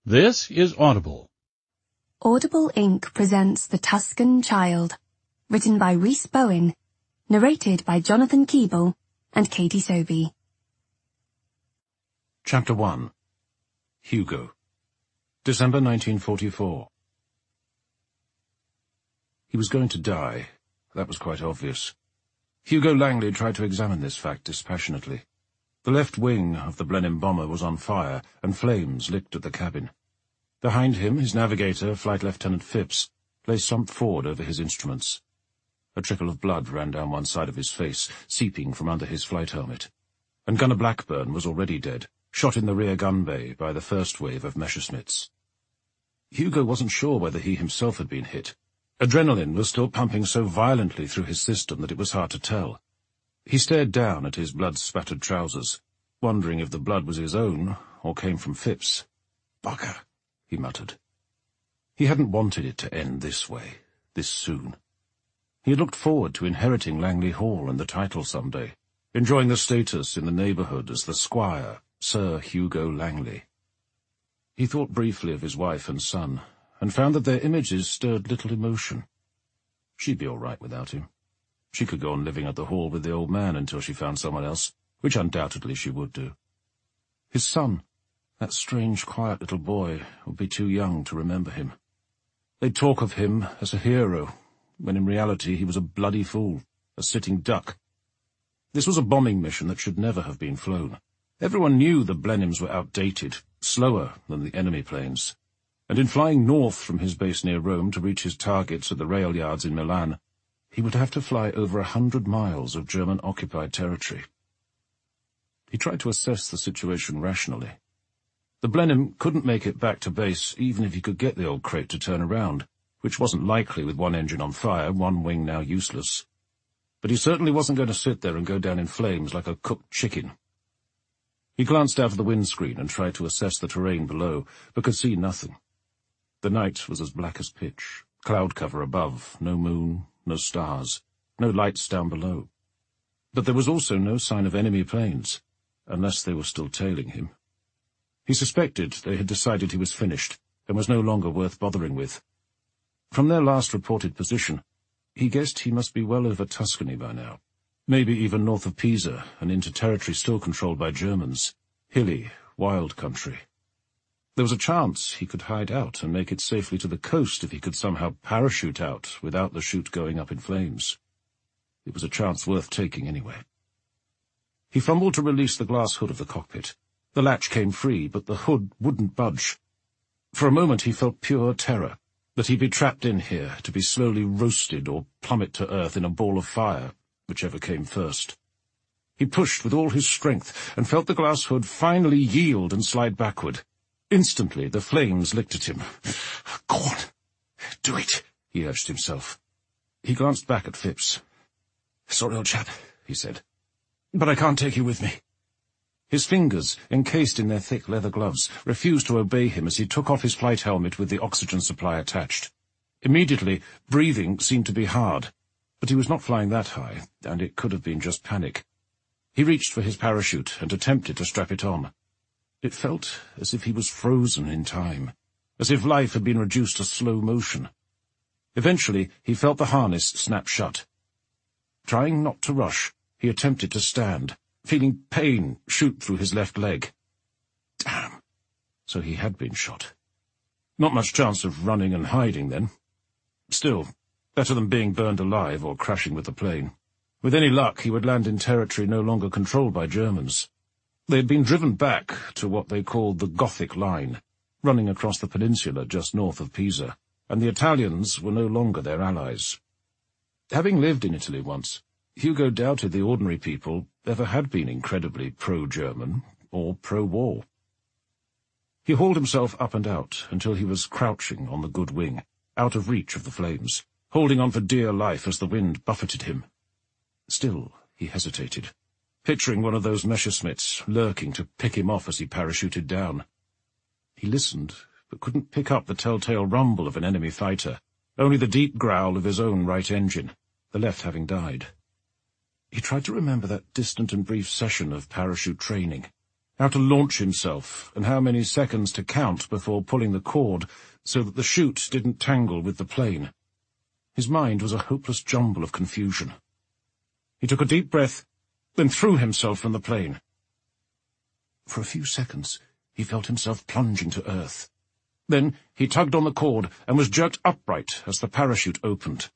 This is Audible. Audible Inc. presents The Tuscan Child, written by Rhys Bowen, narrated by Jonathan Keeble and Katie Sobey. Chapter 1. Hugo. December 1944. He was going to die. That was quite obvious. Hugo Langley tried to examine this fact dispassionately. The left wing of the Blenheim bomber was on fire, and flames licked at the cabin. Behind him, his navigator, Flight Lieutenant Phipps, lay slumped forward over his instruments. A trickle of blood ran down one side of his face, seeping from under his flight helmet. And Gunner Blackburn was already dead, shot in the rear gun bay by the first wave of Messerschmitts. Hugo wasn't sure whether he himself had been hit. Adrenaline was still pumping so violently through his system that it was hard to tell. He stared down at his blood-spattered trousers, wondering if the blood was his own or came from Phipps. "Bugger," he muttered. He hadn't wanted it to end this way, this soon. He had looked forward to inheriting Langley Hall and the title someday, enjoying the status in the neighbourhood as the Squire, Sir Hugo Langley. He thought briefly of his wife and son, and found that their images stirred little emotion. She'd be all right without him. She could go on living at the Hall with the old man until she found someone else, which undoubtedly she would do. His son, that strange, quiet little boy, would be too young to remember him. They'd talk of him as a hero, when in reality he was a bloody fool, a sitting duck. This was a bombing mission that should never have been flown. Everyone knew the Blenheims were outdated, slower than the enemy planes, and in flying north from his base near Rome to reach his targets at the rail yards in Milan, he would have to fly over 100 miles of German-occupied territory. He tried to assess the situation rationally. The Blenheim couldn't make it back to base even if he could get the old crate to turn around, which wasn't likely with one engine on fire, one wing now useless. But he certainly wasn't going to sit there and go down in flames like a cooked chicken. He glanced out of the windscreen and tried to assess the terrain below, but could see nothing. The night was as black as pitch, cloud cover above, no moon, no stars, no lights down below. But there was also no sign of enemy planes, unless they were still tailing him. He suspected they had decided he was finished and was no longer worth bothering with. From their last reported position, he guessed he must be well over Tuscany by now, maybe even north of Pisa and into territory still controlled by Germans, hilly, wild country. There was a chance he could hide out and make it safely to the coast if he could somehow parachute out without the chute going up in flames. It was a chance worth taking anyway. He fumbled to release the glass hood of the cockpit. The latch came free, but the hood wouldn't budge. For a moment he felt pure terror, that he'd be trapped in here to be slowly roasted or plummet to earth in a ball of fire, whichever came first. He pushed with all his strength and felt the glass hood finally yield and slide backward. Instantly the flames licked at him. "Go on, do it," he urged himself. He glanced back at Phipps. "Sorry, old chap," he said, "but I can't take you with me." His fingers, encased in their thick leather gloves, refused to obey him as he took off his flight helmet with the oxygen supply attached. Immediately, breathing seemed to be hard, but he was not flying that high, and it could have been just panic. He reached for his parachute and attempted to strap it on. It felt as if he was frozen in time, as if life had been reduced to slow motion. Eventually, he felt the harness snap shut. Trying not to rush, he attempted to stand, feeling pain shoot through his left leg. Damn! So he had been shot. Not much chance of running and hiding, then. Still, better than being burned alive or crashing with the plane. With any luck, he would land in territory no longer controlled by Germans. They had been driven back to what they called the Gothic Line, running across the peninsula just north of Pisa, and the Italians were no longer their allies. Having lived in Italy once, Hugo doubted the ordinary people ever had been incredibly pro-German or pro-war. He hauled himself up and out until he was crouching on the good wing, out of reach of the flames, holding on for dear life as the wind buffeted him. Still, he hesitated, picturing one of those Messerschmitts lurking to pick him off as he parachuted down. He listened, but couldn't pick up the telltale rumble of an enemy fighter, only the deep growl of his own right engine, the left having died. He tried to remember that distant and brief session of parachute training, how to launch himself, and how many seconds to count before pulling the cord so that the chute didn't tangle with the plane. His mind was a hopeless jumble of confusion. He took a deep breath, then threw himself from the plane. For a few seconds, he felt himself plunging to earth. Then he tugged on the cord and was jerked upright as the parachute opened.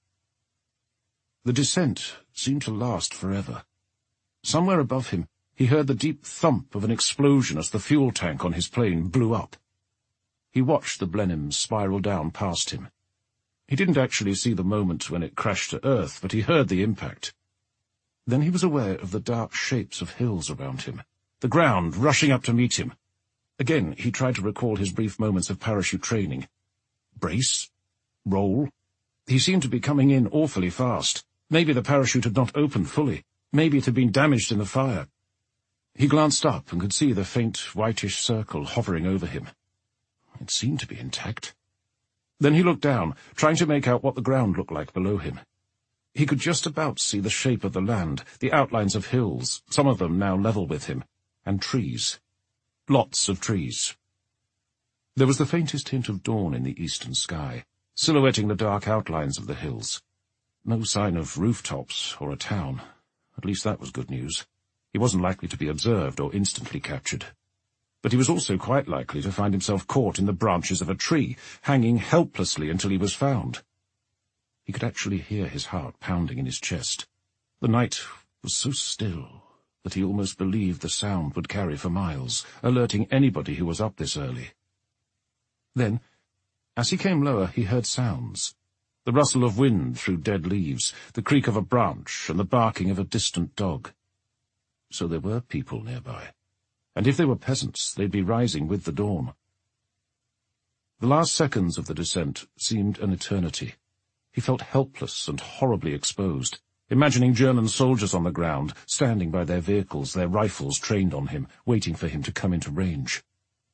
The descent seemed to last forever. Somewhere above him, he heard the deep thump of an explosion as the fuel tank on his plane blew up. He watched the Blenheim spiral down past him. He didn't actually see the moment when it crashed to earth, but he heard the impact. Then he was aware of the dark shapes of hills around him, the ground rushing up to meet him. Again, he tried to recall his brief moments of parachute training. Brace? Roll? He seemed to be coming in awfully fast. Maybe the parachute had not opened fully. Maybe it had been damaged in the fire. He glanced up and could see the faint whitish circle hovering over him. It seemed to be intact. Then he looked down, trying to make out what the ground looked like below him. He could just about see the shape of the land, the outlines of hills, some of them now level with him, and trees. Lots of trees. There was the faintest hint of dawn in the eastern sky, silhouetting the dark outlines of the hills. No sign of rooftops or a town. At least that was good news. He wasn't likely to be observed or instantly captured. But he was also quite likely to find himself caught in the branches of a tree, hanging helplessly until he was found. He could actually hear his heart pounding in his chest. The night was so still that he almost believed the sound would carry for miles, alerting anybody who was up this early. Then, as he came lower, he heard sounds. The rustle of wind through dead leaves, the creak of a branch, and the barking of a distant dog. So there were people nearby. And if they were peasants, they'd be rising with the dawn. The last seconds of the descent seemed an eternity. He felt helpless and horribly exposed, imagining German soldiers on the ground, standing by their vehicles, their rifles trained on him, waiting for him to come into range.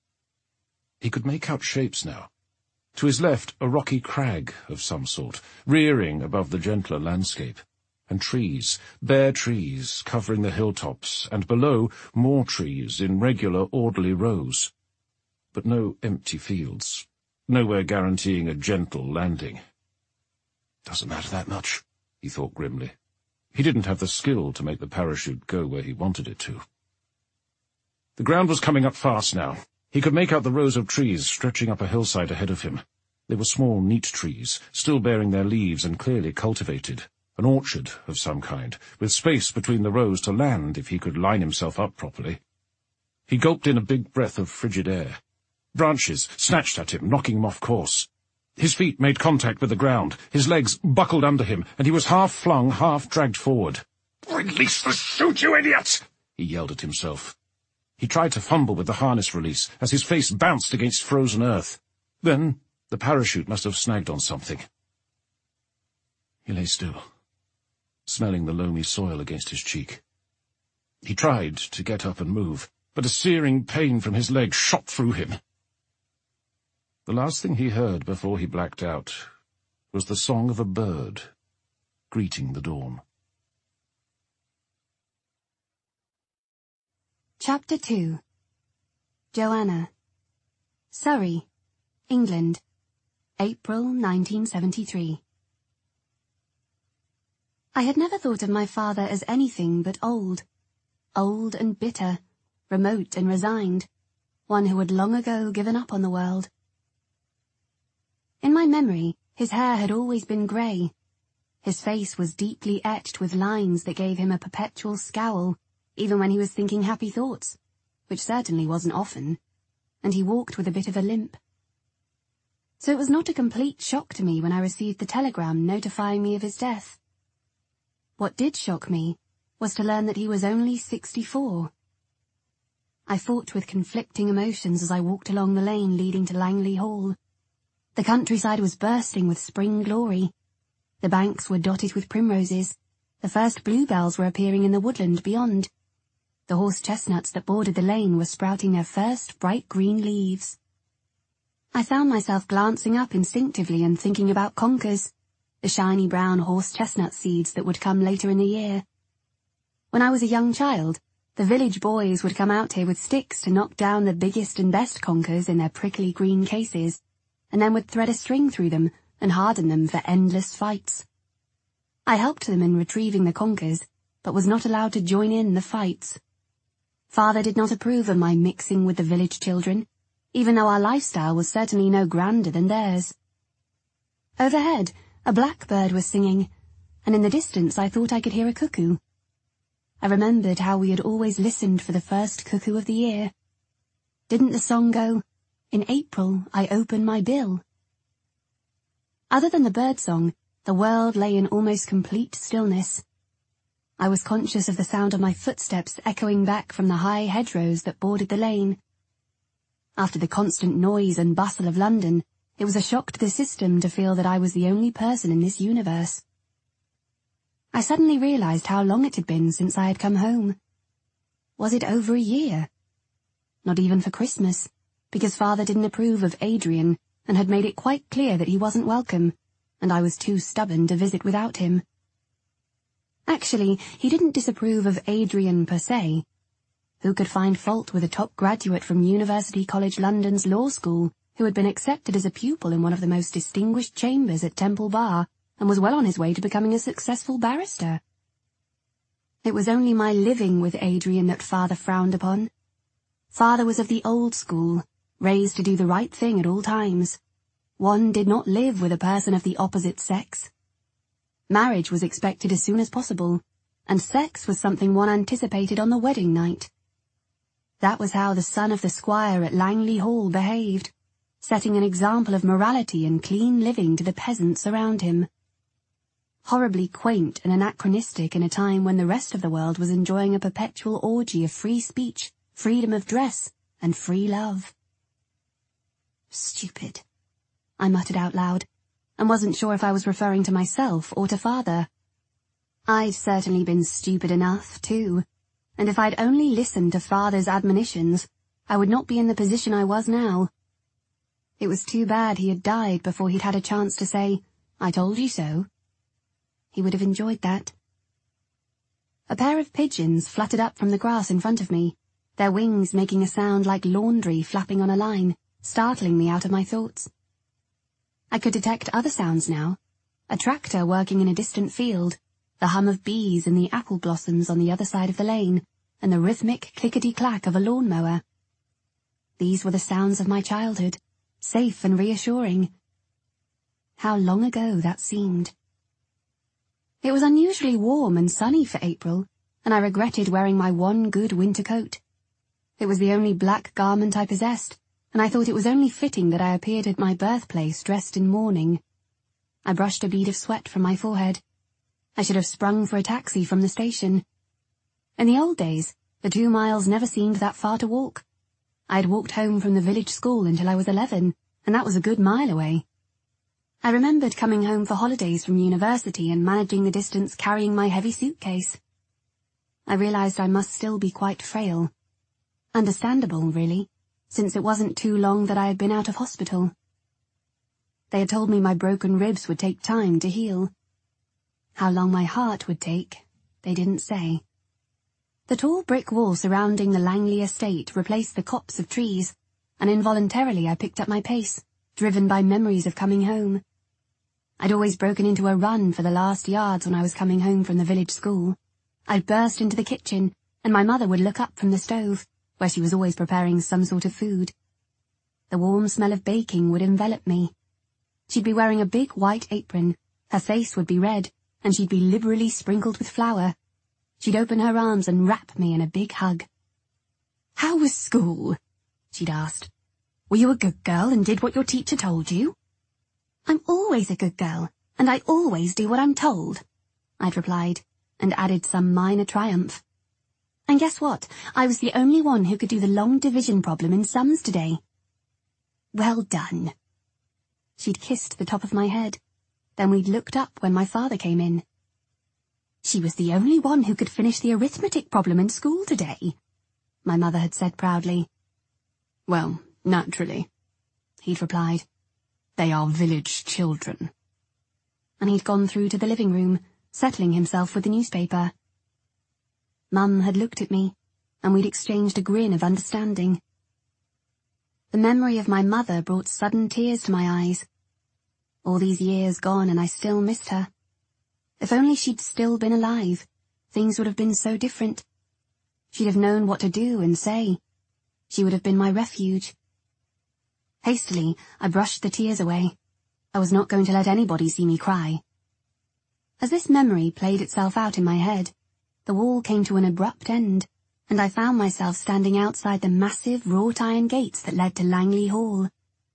He could make out shapes now. To his left, a rocky crag of some sort, rearing above the gentler landscape, and trees, bare trees covering the hilltops, and below more trees in regular, orderly rows. But no empty fields, nowhere guaranteeing a gentle landing. Doesn't matter that much, he thought grimly. He didn't have the skill to make the parachute go where he wanted it to. The ground was coming up fast now. He could make out the rows of trees stretching up a hillside ahead of him. They were small, neat trees, still bearing their leaves and clearly cultivated. An orchard of some kind, with space between the rows to land if he could line himself up properly. He gulped in a big breath of frigid air. Branches snatched at him, knocking him off course. His feet made contact with the ground, his legs buckled under him, and he was half flung, half dragged forward. "Release the chute, you idiot!" he yelled at himself. He tried to fumble with the harness release as his face bounced against frozen earth. Then the parachute must have snagged on something. He lay still, smelling the loamy soil against his cheek. He tried to get up and move, but a searing pain from his leg shot through him. The last thing he heard before he blacked out was the song of a bird greeting the dawn. Chapter 2. Joanna. Surrey, England, April 1973. I had never thought of my father as anything but old. Old and bitter, remote and resigned, one who had long ago given up on the world. In my memory, his hair had always been grey. His face was deeply etched with lines that gave him a perpetual scowl, even when he was thinking happy thoughts, which certainly wasn't often, and he walked with a bit of a limp. So it was not a complete shock to me when I received the telegram notifying me of his death. What did shock me was to learn that he was only 64. I fought with conflicting emotions as I walked along the lane leading to Langley Hall. The countryside was bursting with spring glory. The banks were dotted with primroses. The first bluebells were appearing in the woodland beyond. The horse chestnuts that bordered the lane were sprouting their first bright green leaves. I found myself glancing up instinctively and thinking about conkers, the shiny brown horse chestnut seeds that would come later in the year. When I was a young child, The village boys would come out here with sticks to knock down the biggest and best conkers in their prickly green cases, and then would thread a string through them and harden them for endless fights. I helped them in retrieving the conkers, but was not allowed to join in the fights. Father did not approve of my mixing with the village children, even though our lifestyle was certainly no grander than theirs. Overhead, a blackbird was singing, and in the distance I thought I could hear a cuckoo. I remembered how we had always listened for the first cuckoo of the year. Didn't the song go, "In April I open my bill"? Other than the bird song, the world lay in almost complete stillness. I was conscious of the sound of my footsteps echoing back from the high hedgerows that bordered the lane. After the constant noise and bustle of London, it was a shock to the system to feel that I was the only person in this universe. I suddenly realized how long it had been since I had come home. Was it over a year? Not even for Christmas, because Father didn't approve of Adrian and had made it quite clear that he wasn't welcome, and I was too stubborn to visit without him. Actually, he didn't disapprove of Adrian per se. Who could find fault with a top graduate from University College London's law school who had been accepted as a pupil in one of the most distinguished chambers at Temple Bar and was well on his way to becoming a successful barrister? It was only my living with Adrian that Father frowned upon. Father was of the old school, raised to do the right thing at all times. One did not live with a person of the opposite sex. Marriage was expected as soon as possible, and sex was something one anticipated on the wedding night. That was how the son of the squire at Langley Hall behaved, setting an example of morality and clean living to the peasants around him. Horribly quaint and anachronistic in a time when the rest of the world was enjoying a perpetual orgy of free speech, freedom of dress, and free love. Stupid, I muttered out loud, and wasn't sure if I was referring to myself or to Father. I'd certainly been stupid enough, too, and if I'd only listened to Father's admonitions, I would not be in the position I was now. It was too bad he had died before he'd had a chance to say, "I told you so." He would have enjoyed that. A pair of pigeons fluttered up from the grass in front of me, their wings making a sound like laundry flapping on a line, startling me out of my thoughts. I could detect other sounds now, a tractor working in a distant field, the hum of bees in the apple blossoms on the other side of the lane, and the rhythmic clickety-clack of a lawnmower. These were the sounds of my childhood, safe and reassuring. How long ago that seemed. It was unusually warm and sunny for April, and I regretted wearing my one good winter coat. It was the only black garment I possessed, and I thought it was only fitting that I appeared at my birthplace dressed in mourning. I brushed a bead of sweat from my forehead. I should have sprung for a taxi from the station. In the old days, the 2 miles never seemed that far to walk. I had walked home from the village school until I was 11, and that was a good mile away. I remembered coming home for holidays from university and managing the distance carrying my heavy suitcase. I realized I must still be quite frail. Understandable, really, since it wasn't too long that I had been out of hospital. They had told me my broken ribs would take time to heal. How long my heart would take, they didn't say. The tall brick wall surrounding the Langley estate replaced the copse of trees, and involuntarily I picked up my pace, driven by memories of coming home. I'd always broken into a run for the last yards when I was coming home from the village school. I'd burst into the kitchen, and my mother would look up from the stove, where she was always preparing some sort of food. The warm smell of baking would envelop me. She'd be wearing a big white apron, her face would be red, and she'd be liberally sprinkled with flour. She'd open her arms and wrap me in a big hug. "How was school?" she'd asked. "Were you a good girl and did what your teacher told you?" "I'm always a good girl, and I always do what I'm told," I'd replied, and added some minor triumph. And guess what? I was the only one who could do the long division problem in sums today. "Well done." She'd kissed the top of my head. Then we'd looked up when my father came in. "She was the only one who could finish the arithmetic problem in school today," my mother had said proudly. "Well, naturally," he'd replied. "They are village children." And he'd gone through to the living room, settling himself with the newspaper. Mum had looked at me. and we'd exchanged a grin of understanding. The memory of my mother brought sudden tears to my eyes. All these years gone and I still missed her. If only she'd still been alive, things would have been so different. She'd have known what to do and say. She would have been my refuge. Hastily, I brushed the tears away. I was not going to let anybody see me cry. As this memory played itself out in my head, the wall came to an abrupt end, and I found myself standing outside the massive wrought-iron gates that led to Langley Hall.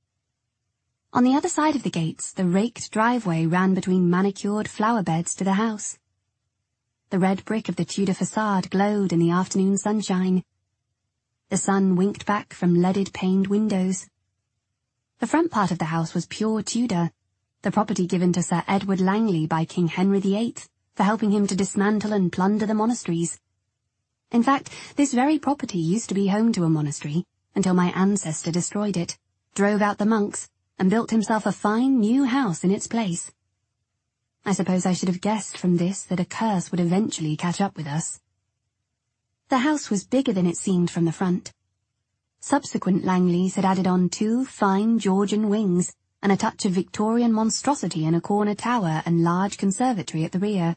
On the other side of the gates, the raked driveway ran between manicured flower beds to the house. The red brick of the Tudor facade glowed in the afternoon sunshine. The sun winked back from leaded-paned windows. The front part of the house was pure Tudor, the property given to Sir Edward Langley by King Henry VIII for helping him to dismantle and plunder the monasteries. In fact, this very property used to be home to a monastery until my ancestor destroyed it, drove out the monks, and built himself a fine new house in its place. I suppose I should have guessed from this that a curse would eventually catch up with us. The house was bigger than it seemed from the front. Subsequent Langleys had added on 2 fine Georgian wings and a touch of Victorian monstrosity in a corner tower and large conservatory at the rear.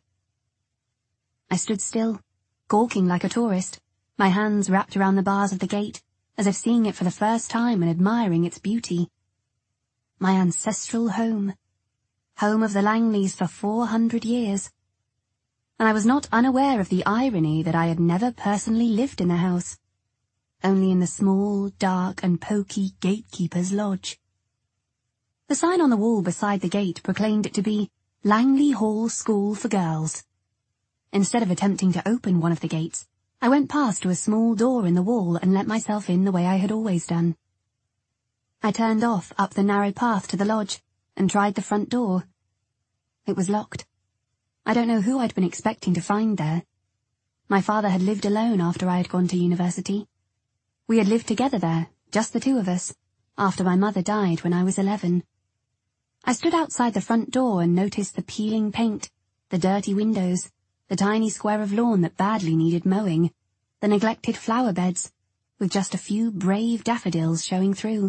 I stood still, gawking like a tourist, my hands wrapped around the bars of the gate, as if seeing it for the first time and admiring its beauty. My ancestral home. Home of the Langleys for 400 years. And I was not unaware of the irony that I had never personally lived in the house, only in the small, dark and poky gatekeeper's lodge. The sign on the wall beside the gate proclaimed it to be Langley Hall School for Girls. Instead of attempting to open one of the gates, I went past to a small door in the wall and let myself in the way I had always done. I turned off up the narrow path to the lodge and tried the front door. It was locked. I don't know who I'd been expecting to find there. My father had lived alone after I had gone to university. We had lived together there, just the 2 of us, after my mother died when I was 11. I stood outside the front door and noticed the peeling paint, the dirty windows, the tiny square of lawn that badly needed mowing, the neglected flower beds, with just a few brave daffodils showing through.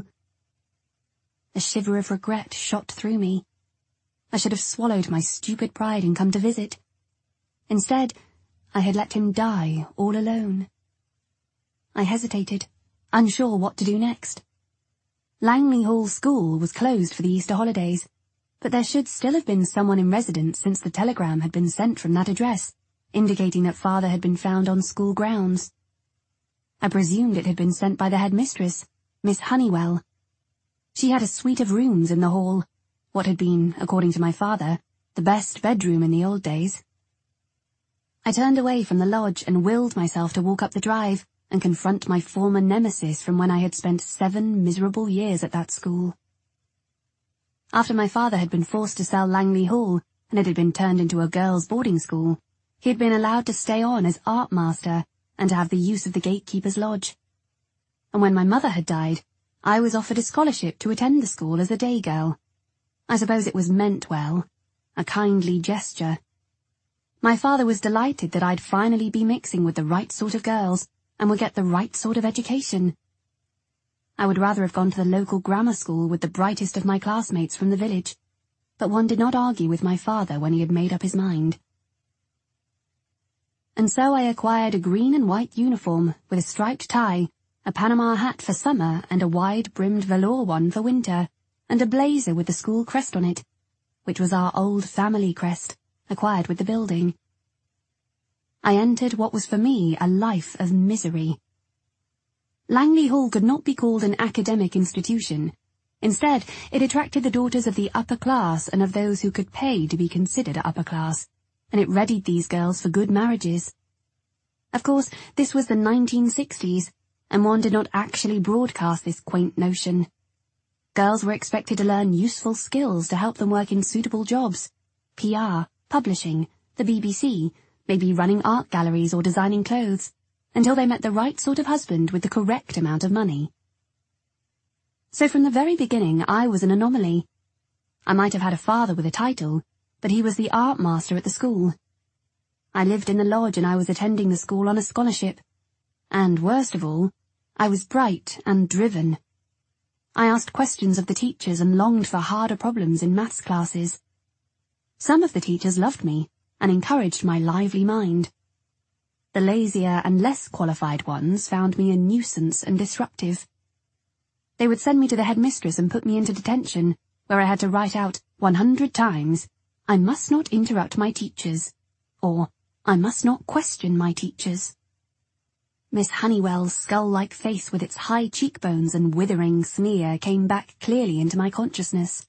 A shiver of regret shot through me. I should have swallowed my stupid pride and come to visit. Instead, I had let him die all alone. I hesitated, unsure what to do next. Langley Hall School was closed for the Easter holidays, but there should still have been someone in residence since the telegram had been sent from that address, indicating that father had been found on school grounds. I presumed it had been sent by the headmistress, Miss Honeywell. She had a suite of rooms in the hall, what had been, according to my father, the best bedroom in the old days. I turned away from the lodge and willed myself to walk up the drive and confront my former nemesis from when I had spent 7 miserable years at that school. After my father had been forced to sell Langley Hall and it had been turned into a girls' boarding school, he had been allowed to stay on as art master and to have the use of the gatekeeper's lodge. And when my mother had died, I was offered a scholarship to attend the school as a day girl. I suppose it was meant well, a kindly gesture. My father was delighted that I'd finally be mixing with the right sort of girls and would get the right sort of education. I would rather have gone to the local grammar school with the brightest of my classmates from the village, but one did not argue with my father when he had made up his mind. And so I acquired a green and white uniform with a striped tie, a Panama hat for summer and a wide-brimmed velour one for winter, and a blazer with the school crest on it, which was our old family crest, acquired with the building. I entered what was for me a life of misery. Langley Hall could not be called an academic institution. Instead, it attracted the daughters of the upper class and of those who could pay to be considered upper class, and it readied these girls for good marriages. Of course, this was the 1960s, and one did not actually broadcast this quaint notion. Girls were expected to learn useful skills to help them work in suitable jobs, PR, publishing, the BBC, maybe running art galleries or designing clothes, until they met the right sort of husband with the correct amount of money. So from the very beginning I was an anomaly. I might have had a father with a title, but he was the art master at the school. I lived in the lodge and I was attending the school on a scholarship. And worst of all, I was bright and driven. I asked questions of the teachers and longed for harder problems in maths classes. Some of the teachers loved me and encouraged my lively mind. The lazier and less qualified ones found me a nuisance and disruptive. They would send me to the headmistress and put me into detention, where I had to write out 100 times, "I must not interrupt my teachers," or "I must not question my teachers." Miss Honeywell's skull-like face with its high cheekbones and withering sneer came back clearly into my consciousness.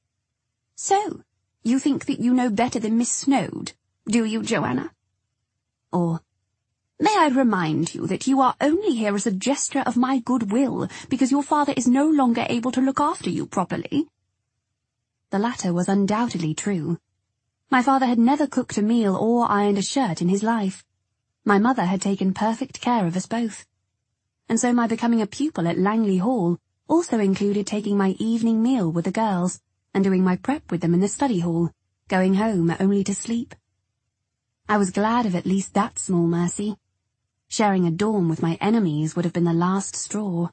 "So, you think that you know better than Miss Snoad, do you, Joanna?" Or, "May I remind you that you are only here as a gesture of my goodwill because your father is no longer able to look after you properly?" The latter was undoubtedly true. My father had never cooked a meal or ironed a shirt in his life. My mother had taken perfect care of us both. And so my becoming a pupil at Langley Hall also included taking my evening meal with the girls and doing my prep with them in the study hall, going home only to sleep. I was glad of at least that small mercy. Sharing a dorm with my enemies would have been the last straw.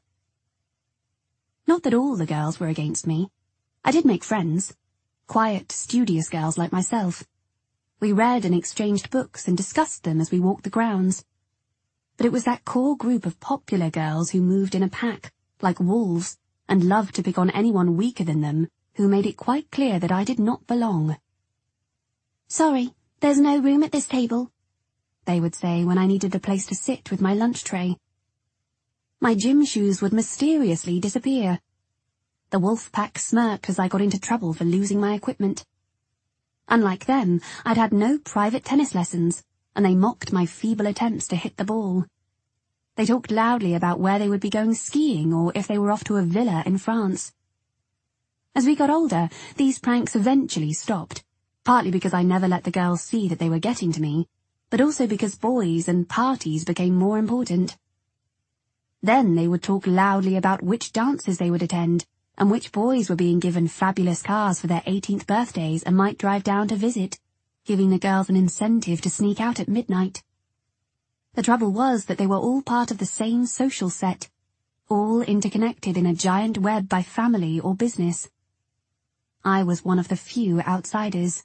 Not that all the girls were against me. I did make friends. Quiet, studious girls like myself. We read and exchanged books and discussed them as we walked the grounds. But it was that core group of popular girls who moved in a pack, like wolves, and loved to pick on anyone weaker than them, who made it quite clear that I did not belong. "Sorry, there's no room at this table," they would say when I needed a place to sit with my lunch tray. My gym shoes would mysteriously disappear. The wolf pack smirked as I got into trouble for losing my equipment. Unlike them, I'd had no private tennis lessons, and they mocked my feeble attempts to hit the ball. They talked loudly about where they would be going skiing or if they were off to a villa in France. As we got older, these pranks eventually stopped, partly because I never let the girls see that they were getting to me, but also because boys and parties became more important. Then they would talk loudly about which dances they would attend, and which boys were being given fabulous cars for their 18th birthdays and might drive down to visit, giving the girls an incentive to sneak out at midnight. The trouble was that they were all part of the same social set, all interconnected in a giant web by family or business. I was one of the few outsiders.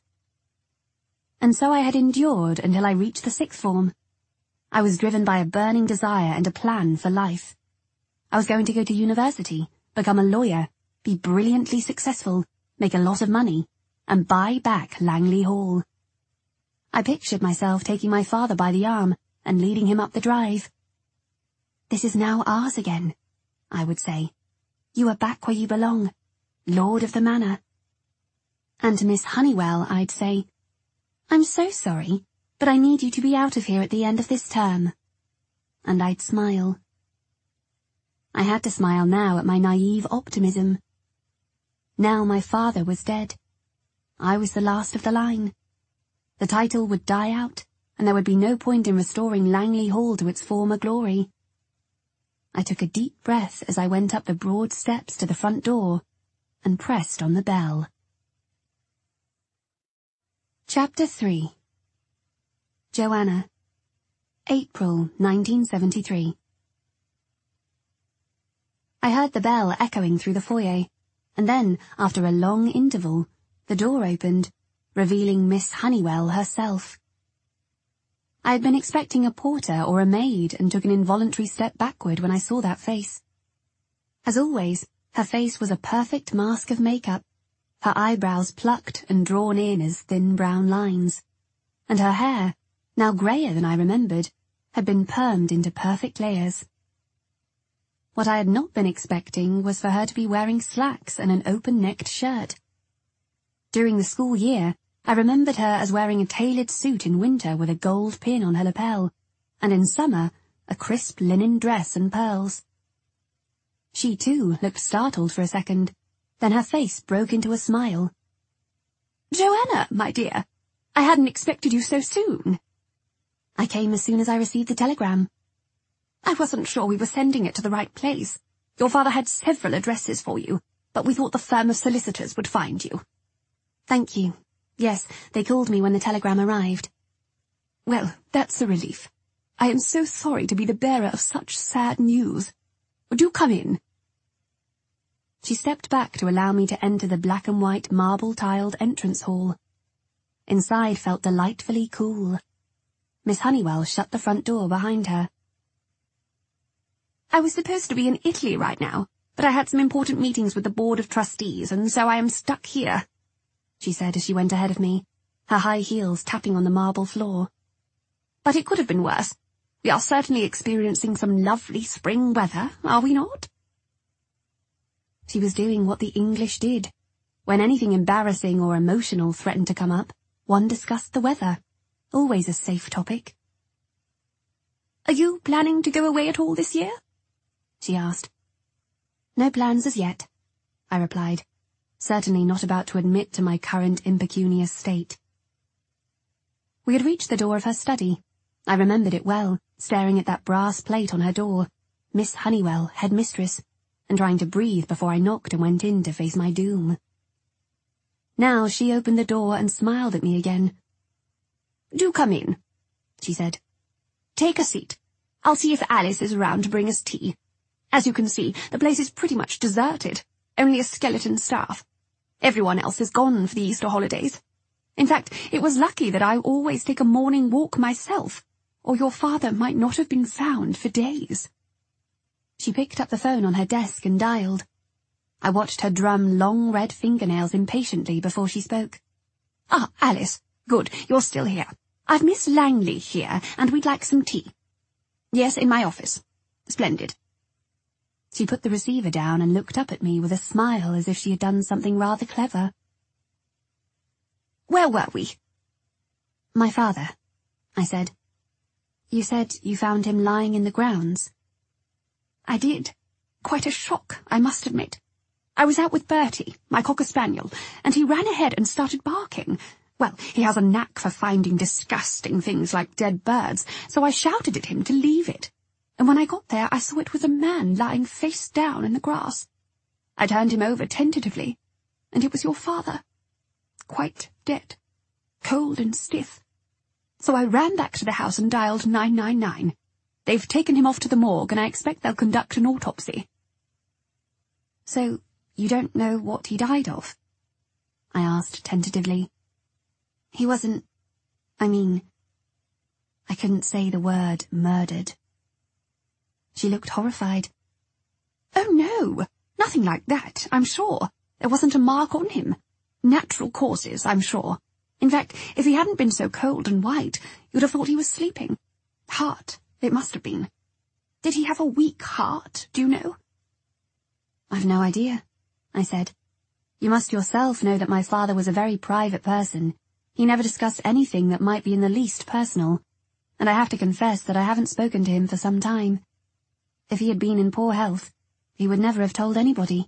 And so I had endured until I reached the sixth form. I was driven by a burning desire and a plan for life. I was going to go to university, become a lawyer, be brilliantly successful, make a lot of money, and buy back Langley Hall. I pictured myself taking my father by the arm and leading him up the drive. "This is now ours again," I would say. "You are back where you belong, lord of the manor." And to Miss Honeywell I'd say, "I'm so sorry, but I need you to be out of here at the end of this term." And I'd smile. I had to smile now at my naive optimism. Now my father was dead. I was the last of the line. The title would die out, and there would be no point in restoring Langley Hall to its former glory. I took a deep breath as I went up the broad steps to the front door and pressed on the bell. Chapter 3. Joanna. April 1973. I heard the bell echoing through the foyer, and then, after a long interval, the door opened, revealing Miss Honeywell herself. I had been expecting a porter or a maid and took an involuntary step backward when I saw that face. As always, her face was a perfect mask of makeup, her eyebrows plucked and drawn in as thin brown lines, and her hair, now greyer than I remembered, had been permed into perfect layers. What I had not been expecting was for her to be wearing slacks and an open-necked shirt. During the school year, I remembered her as wearing a tailored suit in winter with a gold pin on her lapel, and in summer, a crisp linen dress and pearls. She, too, looked startled for a second, then her face broke into a smile. "Joanna, my dear, I hadn't expected you so soon." "I came as soon as I received the telegram." "I wasn't sure we were sending it to the right place. Your father had several addresses for you, but we thought the firm of solicitors would find you." "Thank you. Yes, they called me when the telegram arrived." "Well, that's a relief. I am so sorry to be the bearer of such sad news. Do come in." She stepped back to allow me to enter the black and white marble-tiled entrance hall. Inside felt delightfully cool. Miss Honeywell shut the front door behind her. "I was supposed to be in Italy right now, but I had some important meetings with the Board of Trustees, and so I am stuck here," she said as she went ahead of me, her high heels tapping on the marble floor. "But it could have been worse. We are certainly experiencing some lovely spring weather, are we not?" She was doing what the English did. When anything embarrassing or emotional threatened to come up, one discussed the weather. Always a safe topic. "Are you planning to go away at all this year?" she asked. "No plans as yet," I replied, certainly not about to admit to my current impecunious state. We had reached the door of her study. I remembered it well, staring at that brass plate on her door, Miss Honeywell, headmistress, and trying to breathe before I knocked and went in to face my doom. Now she opened the door and smiled at me again. "Do come in," she said. "Take a seat. I'll see if Alice is around to bring us tea. As you can see, the place is pretty much deserted. Only a skeleton staff. Everyone else is gone for the Easter holidays. In fact, it was lucky that I always take a morning walk myself, or your father might not have been found for days." She picked up the phone on her desk and dialed. I watched her drum long red fingernails impatiently before she spoke. "Ah, Alice. Good, you're still here. I've Miss Langley here, and we'd like some tea." "Yes, in my office." "Splendid." She put the receiver down and looked up at me with a smile as if she had done something rather clever. "Where were we?" "My father," I said. "You said you found him lying in the grounds." "I did. Quite a shock, I must admit. I was out with Bertie, my cocker spaniel, and he ran ahead and started barking. Well, he has a knack for finding disgusting things like dead birds, so I shouted at him to leave it. And when I got there, I saw it was a man lying face down in the grass. I turned him over tentatively, and it was your father. Quite dead, cold and stiff. So I ran back to the house and dialed 999. They've taken him off to the morgue, and I expect they'll conduct an autopsy." "So, you don't know what he died of?" I asked tentatively. "He wasn't... I couldn't say the word murdered." She looked horrified. "Oh, no, nothing like that, I'm sure. There wasn't a mark on him. Natural causes, I'm sure. In fact, if he hadn't been so cold and white, you'd have thought he was sleeping. Heart, it must have been. Did he have a weak heart, do you know?" "I've no idea," I said. "You must yourself know that my father was a very private person. He never discussed anything that might be in the least personal, and I have to confess that I haven't spoken to him for some time. If he had been in poor health, he would never have told anybody."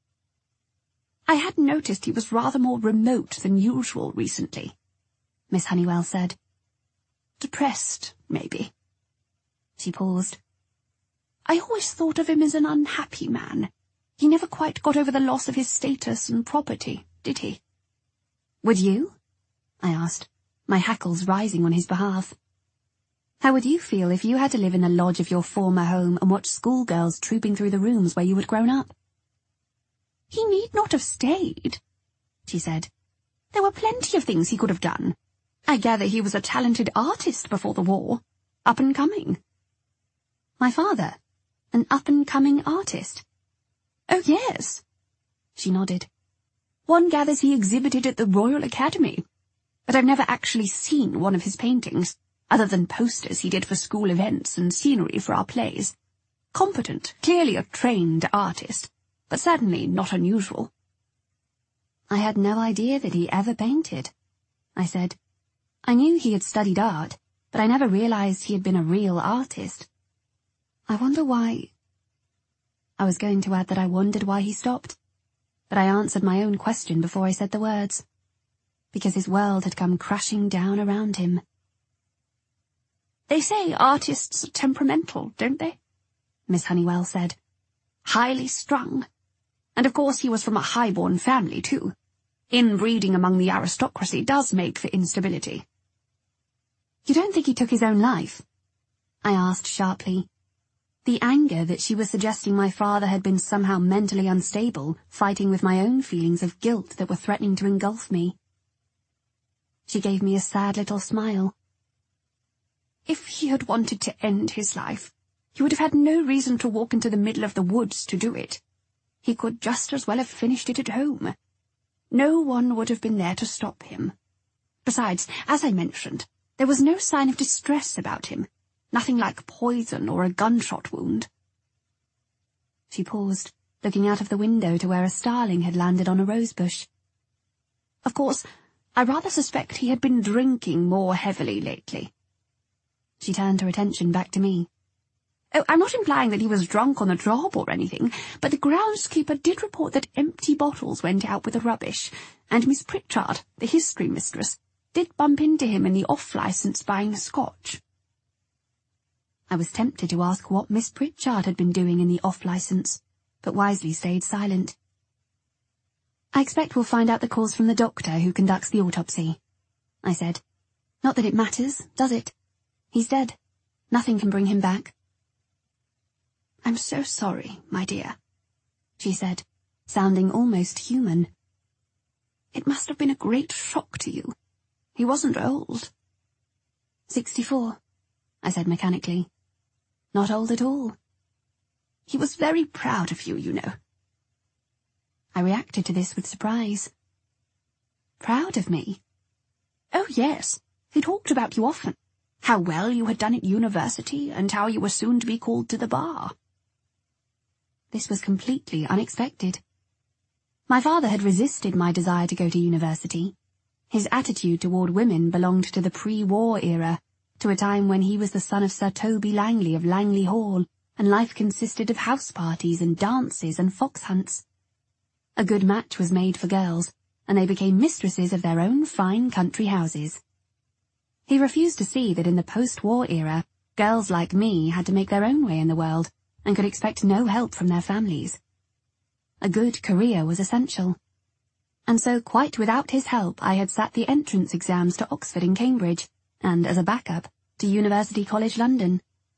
"I had noticed he was rather more remote than usual recently," Miss Honeywell said. "Depressed, maybe." She paused. "I always thought of him as an unhappy man. He never quite got over the loss of his status and property, did he?" "Would you?" I asked, my hackles rising on his behalf. "How would you feel if you had to live in the lodge of your former home and watch schoolgirls trooping through the rooms where you had grown up?" "He need not have stayed," she said. "There were plenty of things he could have done. I gather he was a talented artist before the war. Up and coming." "My father? An up-and-coming artist?" "Oh, yes." She nodded. "One gathers he exhibited at the Royal Academy. But I've never actually seen one of his paintings, other than posters he did for school events and scenery for our plays. Competent, clearly a trained artist, but certainly not unusual." "I had no idea that he ever painted," I said. "I knew he had studied art, but I never realized he had been a real artist. I wonder why—" I was going to add that I wondered why he stopped, but I answered my own question before I said the words. Because his world had come crashing down around him. "They say artists are temperamental, don't they?" Miss Honeywell said. "Highly strung. And of course he was from a high-born family, too. Inbreeding among the aristocracy does make for instability." "You don't think he took his own life?" I asked sharply. The anger that she was suggesting my father had been somehow mentally unstable, fighting with my own feelings of guilt that were threatening to engulf me. She gave me a sad little smile. If he had wanted to end his life, he would have had no reason to walk into the middle of the woods to do it. He could just as well have finished it at home. No one would have been there to stop him. Besides, as I mentioned, there was no sign of distress about him. Nothing like poison or a gunshot wound. She paused, looking out of the window to where a starling had landed on a rosebush. Of course, I rather suspect he had been drinking more heavily lately. She turned her attention back to me. Oh, I'm not implying that he was drunk on the job or anything, but the groundskeeper did report that empty bottles went out with the rubbish, and Miss Pritchard, the history mistress, did bump into him in the off-licence buying scotch. I was tempted to ask what Miss Pritchard had been doing in the off-licence, but wisely stayed silent. I expect we'll find out the cause from the doctor who conducts the autopsy, I said. Not that it matters, does it? He's dead. Nothing can bring him back. I'm so sorry, my dear, she said, sounding almost human. It must have been a great shock to you. He wasn't old. 64, I said mechanically. Not old at all. He was very proud of you, you know. I reacted to this with surprise. Proud of me? Oh, yes. He talked about you often. How well you had done at university, and how you were soon to be called to the bar. This was completely unexpected. My father had resisted my desire to go to university. His attitude toward women belonged to the pre-war era, to a time when he was the son of Sir Toby Langley of Langley Hall, and life consisted of house parties and dances and fox hunts. A good match was made for girls, and they became mistresses of their own fine country houses. He refused to see that in the post-war era, girls like me had to make their own way in the world, and could expect no help from their families. A good career was essential. And so quite without his help I had sat the entrance exams to Oxford and Cambridge, and, as a backup, to University College London.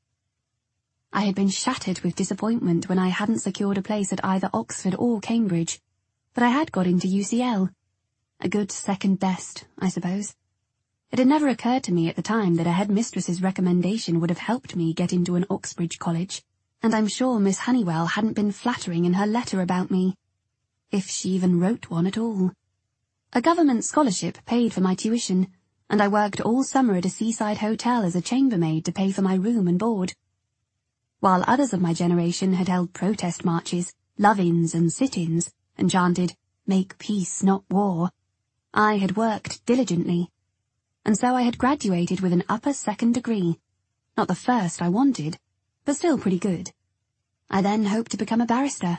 I had been shattered with disappointment when I hadn't secured a place at either Oxford or Cambridge, but I had got into UCL. A good second best, I suppose. It had never occurred to me at the time that a headmistress's recommendation would have helped me get into an Oxbridge college, and I'm sure Miss Honeywell hadn't been flattering in her letter about me, if she even wrote one at all. A government scholarship paid for my tuition, and I worked all summer at a seaside hotel as a chambermaid to pay for my room and board. While others of my generation had held protest marches, love-ins and sit-ins, and chanted, "Make peace, not war," I had worked diligently, and so I had graduated with an upper second degree. Not the first I wanted, but still pretty good. I then hoped to become a barrister.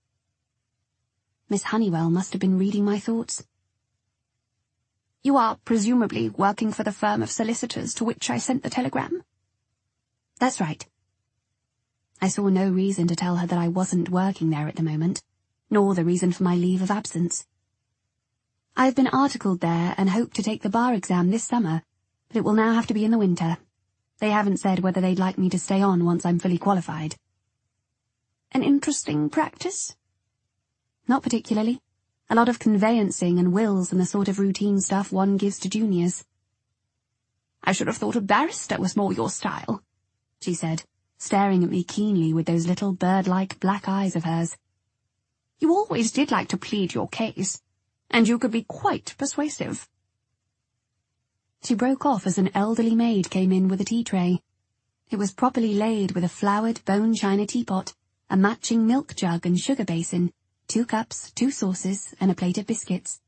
Miss Honeywell must have been reading my thoughts. You are presumably working for the firm of solicitors to which I sent the telegram? That's right. I saw no reason to tell her that I wasn't working there at the moment, nor the reason for my leave of absence. I have been articled there and hope to take the bar exam this summer, but it will now have to be in the winter. They haven't said whether they'd like me to stay on once I'm fully qualified. An interesting practice? Not particularly. A lot of conveyancing and wills and the sort of routine stuff one gives to juniors. I should have thought a barrister was more your style, she said, staring at me keenly with those little bird-like black eyes of hers. You always did like to plead your case, and you could be quite persuasive. She broke off as an elderly maid came in with a tea tray. It was properly laid with a flowered bone china teapot, a matching milk jug and sugar basin, 2 cups, 2 saucers, and a plate of biscuits.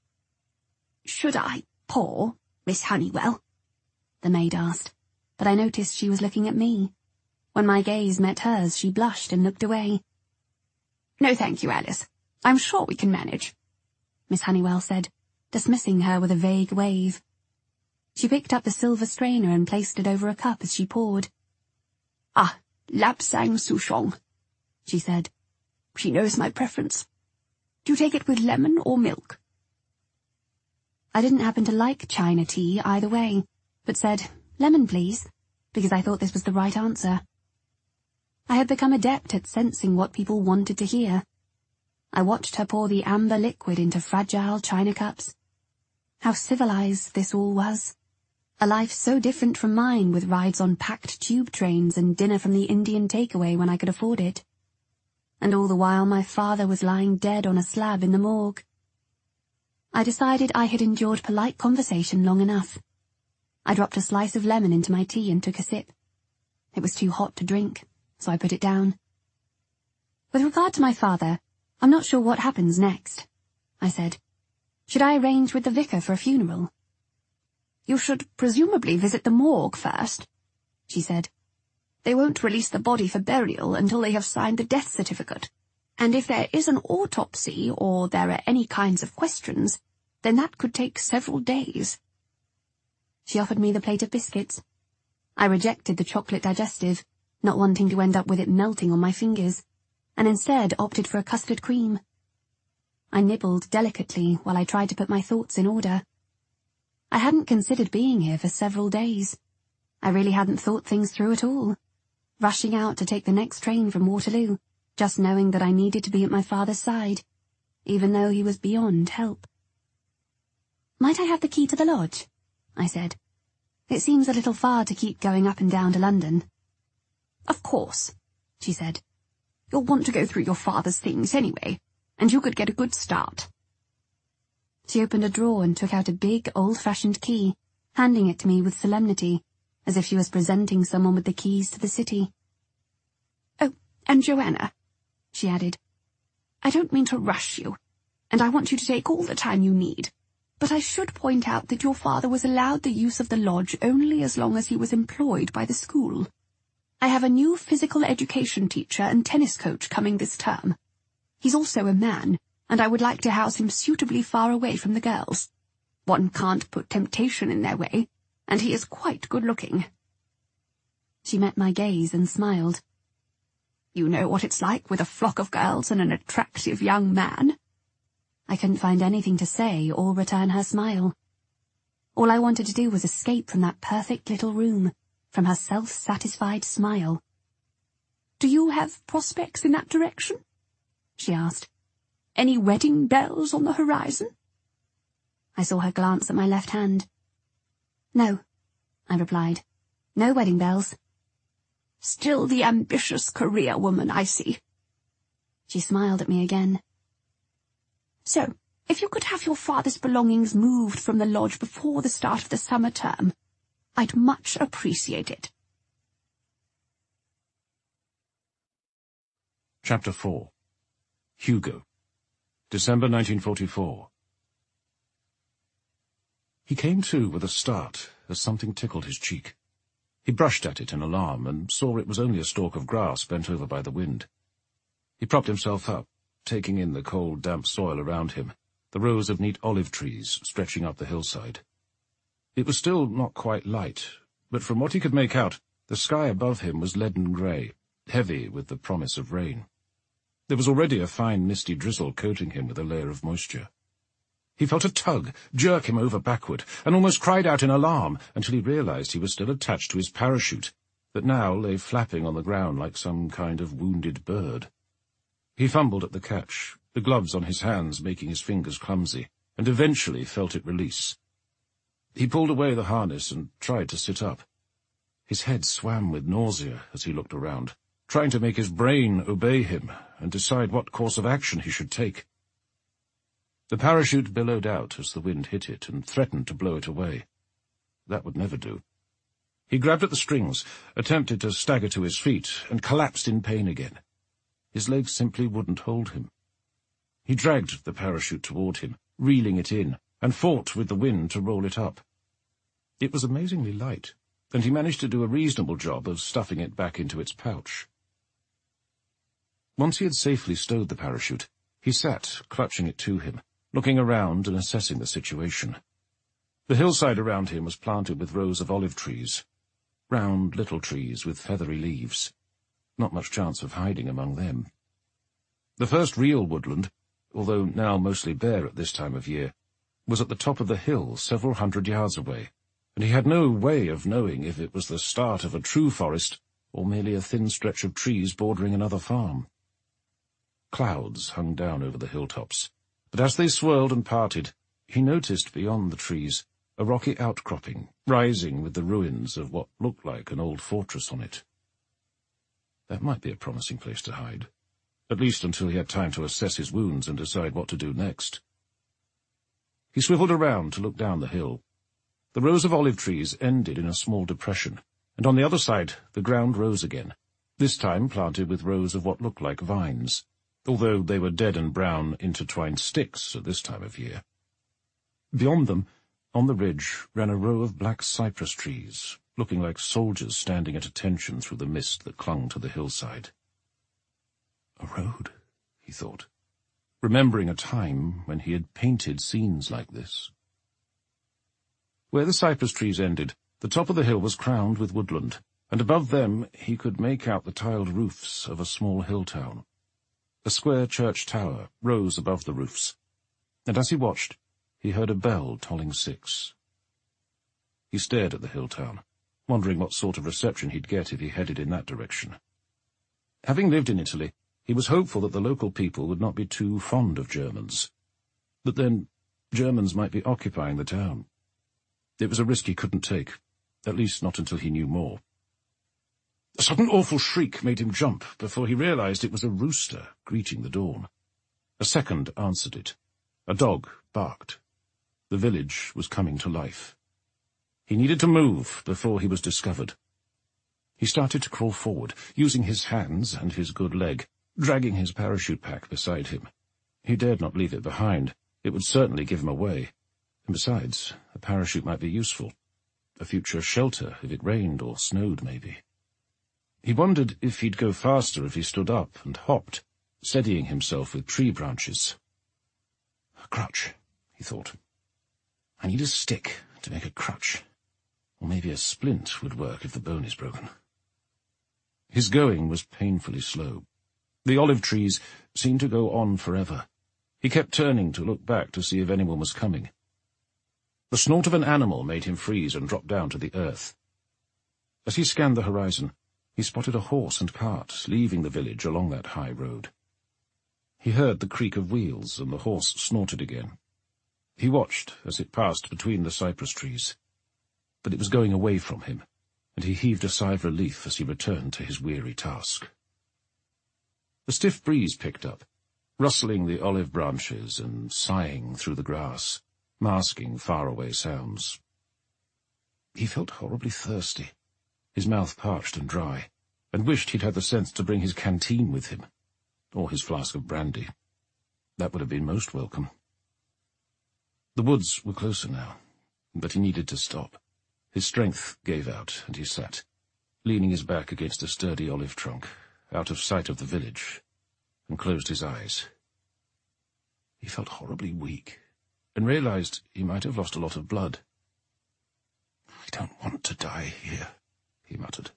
Should I pour, Miss Honeywell? The maid asked, but I noticed she was looking at me. When my gaze met hers, she blushed and looked away. No, thank you, Alice. I'm sure we can manage, Miss Honeywell said, dismissing her with a vague wave. She picked up the silver strainer and placed it over a cup as she poured. Ah, Lapsang Souchong, she said. She knows my preference. Do you take it with lemon or milk? I didn't happen to like China tea either way, but said, lemon please, because I thought this was the right answer. I had become adept at sensing what people wanted to hear. I watched her pour the amber liquid into fragile china cups. How civilized this all was. A life so different from mine, with rides on packed tube trains and dinner from the Indian takeaway when I could afford it. And all the while my father was lying dead on a slab in the morgue. I decided I had endured polite conversation long enough. I dropped a slice of lemon into my tea and took a sip. It was too hot to drink, so I put it down. With regard to my father, I'm not sure what happens next, I said. Should I arrange with the vicar for a funeral? You should presumably visit the morgue first, she said. They won't release the body for burial until they have signed the death certificate. And if there is an autopsy or there are any kinds of questions, then that could take several days. She offered me the plate of biscuits. I rejected the chocolate digestive, not wanting to end up with it melting on my fingers, and instead opted for a custard cream. I nibbled delicately while I tried to put my thoughts in order. I hadn't considered being here for several days. I really hadn't thought things through at all. Rushing out to take the next train from Waterloo, just knowing that I needed to be at my father's side, even though he was beyond help. Might I have the key to the lodge? I said. It seems a little far to keep going up and down to London. Of course, she said. You'll want to go through your father's things anyway, and you could get a good start. She opened a drawer and took out a big, old-fashioned key, handing it to me with solemnity, as if she was presenting someone with the keys to the city. Oh, and Joanna, she added, I don't mean to rush you, and I want you to take all the time you need, but I should point out that your father was allowed the use of the lodge only as long as he was employed by the school. I have a new physical education teacher and tennis coach coming this term. He's also a man, and I would like to house him suitably far away from the girls. One can't put temptation in their way, and he is quite good-looking. She met my gaze and smiled. You know what it's like with a flock of girls and an attractive young man. I couldn't find anything to say or return her smile. All I wanted to do was escape from that perfect little room, from her self-satisfied smile. Do you have prospects in that direction? She asked. Any wedding bells on the horizon? I saw her glance at my left hand. No, I replied. No wedding bells. Still the ambitious career woman, I see. She smiled at me again. So, if you could have your father's belongings moved from the lodge before the start of the summer term, I'd much appreciate it. Chapter 4. Hugo. December 1944. He came to with a start as something tickled his cheek. He brushed at it in alarm and saw it was only a stalk of grass bent over by the wind. He propped himself up, taking in the cold, damp soil around him, the rows of neat olive trees stretching up the hillside. It was still not quite light, but from what he could make out, the sky above him was leaden grey, heavy with the promise of rain. There was already a fine misty drizzle coating him with a layer of moisture. He felt a tug jerk him over backward, and almost cried out in alarm until he realized he was still attached to his parachute, that now lay flapping on the ground like some kind of wounded bird. He fumbled at the catch, the gloves on his hands making his fingers clumsy, and eventually felt it release. He pulled away the harness and tried to sit up. His head swam with nausea as he looked around, trying to make his brain obey him and decide what course of action he should take. The parachute billowed out as the wind hit it and threatened to blow it away. That would never do. He grabbed at the strings, attempted to stagger to his feet, and collapsed in pain again. His legs simply wouldn't hold him. He dragged the parachute toward him, reeling it in, and fought with the wind to roll it up. It was amazingly light, and he managed to do a reasonable job of stuffing it back into its pouch. Once he had safely stowed the parachute, he sat, clutching it to him, looking around and assessing the situation. The hillside around him was planted with rows of olive trees, round little trees with feathery leaves. Not much chance of hiding among them. The first real woodland, although now mostly bare at this time of year, was at the top of the hill several hundred yards away, and he had no way of knowing if it was the start of a true forest or merely a thin stretch of trees bordering another farm. Clouds hung down over the hilltops, but as they swirled and parted, he noticed beyond the trees a rocky outcropping, rising with the ruins of what looked like an old fortress on it. That might be a promising place to hide, at least until he had time to assess his wounds and decide what to do next. He swiveled around to look down the hill. The rows of olive trees ended in a small depression, and on the other side the ground rose again, this time planted with rows of what looked like vines, although they were dead and brown intertwined sticks at this time of year. Beyond them, on the ridge, ran a row of black cypress trees, looking like soldiers standing at attention through the mist that clung to the hillside. A road, he thought, remembering a time when he had painted scenes like this. Where the cypress trees ended, the top of the hill was crowned with woodland, and above them he could make out the tiled roofs of a small hill town. A square church tower rose above the roofs, and as he watched, he heard a bell tolling 6. He stared at the hill town, wondering what sort of reception he'd get if he headed in that direction. Having lived in Italy, he was hopeful that the local people would not be too fond of Germans. But then, Germans might be occupying the town. It was a risk he couldn't take, at least not until he knew more. A sudden awful shriek made him jump before he realized it was a rooster greeting the dawn. A second answered it. A dog barked. The village was coming to life. He needed to move before he was discovered. He started to crawl forward, using his hands and his good leg, dragging his parachute pack beside him. He dared not leave it behind. It would certainly give him away. And besides, a parachute might be useful. A future shelter if it rained or snowed, maybe. He wondered if he'd go faster if he stood up and hopped, steadying himself with tree branches. A crutch, he thought. I need a stick to make a crutch. Or maybe a splint would work if the bone is broken. His going was painfully slow. The olive trees seemed to go on forever. He kept turning to look back to see if anyone was coming. The snort of an animal made him freeze and drop down to the earth. As he scanned the horizon, he spotted a horse and cart leaving the village along that high road. He heard the creak of wheels, and the horse snorted again. He watched as it passed between the cypress trees. But it was going away from him, and he heaved a sigh of relief as he returned to his weary task. A stiff breeze picked up, rustling the olive branches and sighing through the grass, masking faraway sounds. He felt horribly thirsty, his mouth parched and dry, and wished he'd had the sense to bring his canteen with him, or his flask of brandy. That would have been most welcome. The woods were closer now, but he needed to stop. His strength gave out, and he sat, leaning his back against a sturdy olive trunk, out of sight of the village, and closed his eyes. He felt horribly weak, and realized he might have lost a lot of blood. I don't want to die here, he muttered.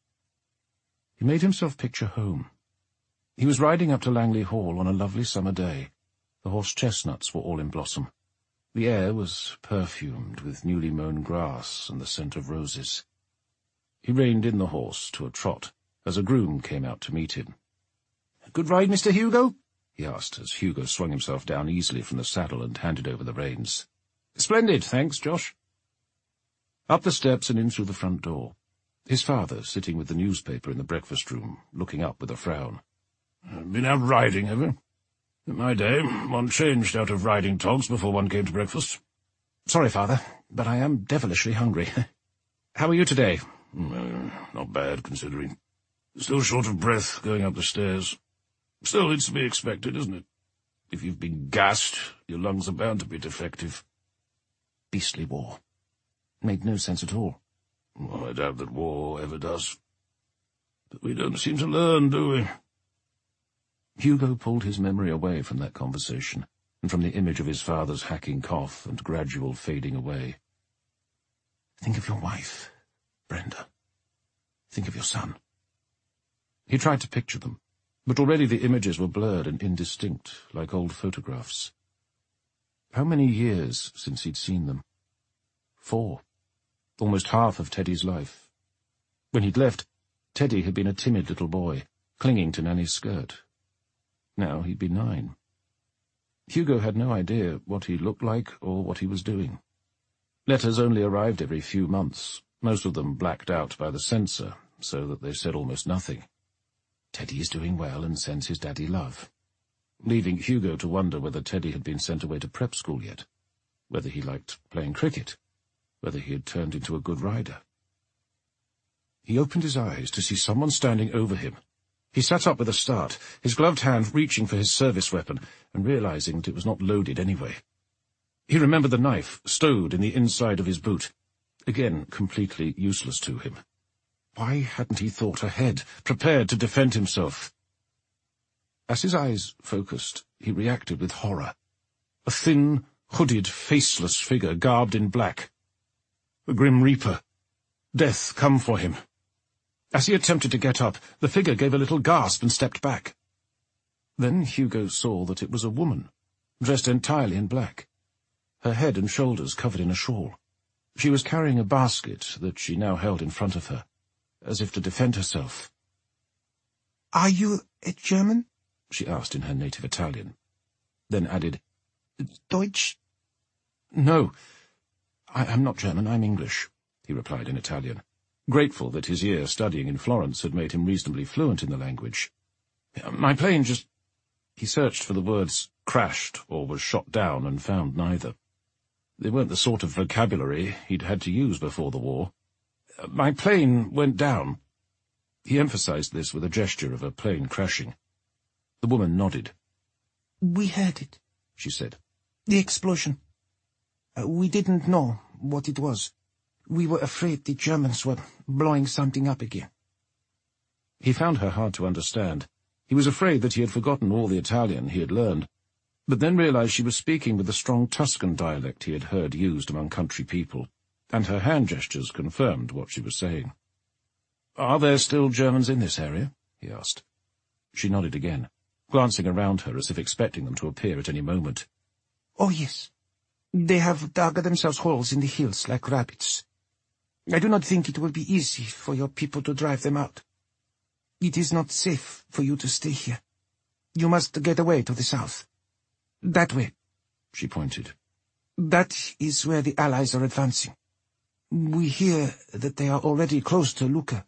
He made himself picture home. He was riding up to Langley Hall on a lovely summer day. The horse chestnuts were all in blossom. The air was perfumed with newly mown grass and the scent of roses. He reined in the horse to a trot as a groom came out to meet him. "Good ride, Mr. Hugo?" he asked, as Hugo swung himself down easily from the saddle and handed over the reins. "Splendid, thanks, Josh." Up the steps and in through the front door. His father, sitting with the newspaper in the breakfast room, looking up with a frown. "Been out riding, have you? In my day, one changed out of riding togs before one came to breakfast." "Sorry, Father, but I am devilishly hungry. How are you today?" "Not bad, considering. Still short of breath going up the stairs. Still, it's to be expected, isn't it? If you've been gassed, your lungs are bound to be defective." Beastly war. Made no sense at all. Well, I doubt that war ever does. But we don't seem to learn, do we? Hugo pulled his memory away from that conversation, and from the image of his father's hacking cough and gradual fading away. Think of your wife, Brenda. Think of your son. He tried to picture them, but already the images were blurred and indistinct, like old photographs. How many years since he'd seen them? 4. almost half of Teddy's life. When he'd left, Teddy had been a timid little boy, clinging to Nanny's skirt. Now he'd be 9. Hugo had no idea what he looked like or what he was doing. Letters only arrived every few months, most of them blacked out by the censor, so that they said almost nothing. Teddy is doing well and sends his daddy love, leaving Hugo to wonder whether Teddy had been sent away to prep school yet, whether he liked playing cricket, whether he had turned into a good rider. He opened his eyes to see someone standing over him. He sat up with a start, his gloved hand reaching for his service weapon, and realizing that it was not loaded anyway. He remembered the knife stowed in the inside of his boot, again completely useless to him. Why hadn't he thought ahead, prepared to defend himself? As his eyes focused, he reacted with horror. A thin, hooded, faceless figure garbed in black. The Grim Reaper. Death come for him. As he attempted to get up, the figure gave a little gasp and stepped back. Then Hugo saw that it was a woman, dressed entirely in black, her head and shoulders covered in a shawl. She was carrying a basket that she now held in front of her, as if to defend herself. "Are you a German?" she asked in her native Italian, then added, "Deutsch?" "No, I'm not German, I'm English," he replied in Italian, grateful that his year studying in Florence had made him reasonably fluent in the language. "My plane just—" He searched for the words crashed or was shot down and found neither. They weren't the sort of vocabulary he'd had to use before the war. "My plane went down." He emphasized this with a gesture of a plane crashing. The woman nodded. "We heard it," she said. "The explosion. We didn't know what it was. We were afraid the Germans were blowing something up again." He found her hard to understand. He was afraid that he had forgotten all the Italian he had learned, but then realized she was speaking with the strong Tuscan dialect he had heard used among country people, and her hand gestures confirmed what she was saying. "Are there still Germans in this area?" he asked. She nodded again, glancing around her as if expecting them to appear at any moment. "Oh, yes. They have dug themselves holes in the hills like rabbits. I do not think it will be easy for your people to drive them out. It is not safe for you to stay here. You must get away to the south. That way," she pointed. "That is where the Allies are advancing. We hear that they are already close to Lucca."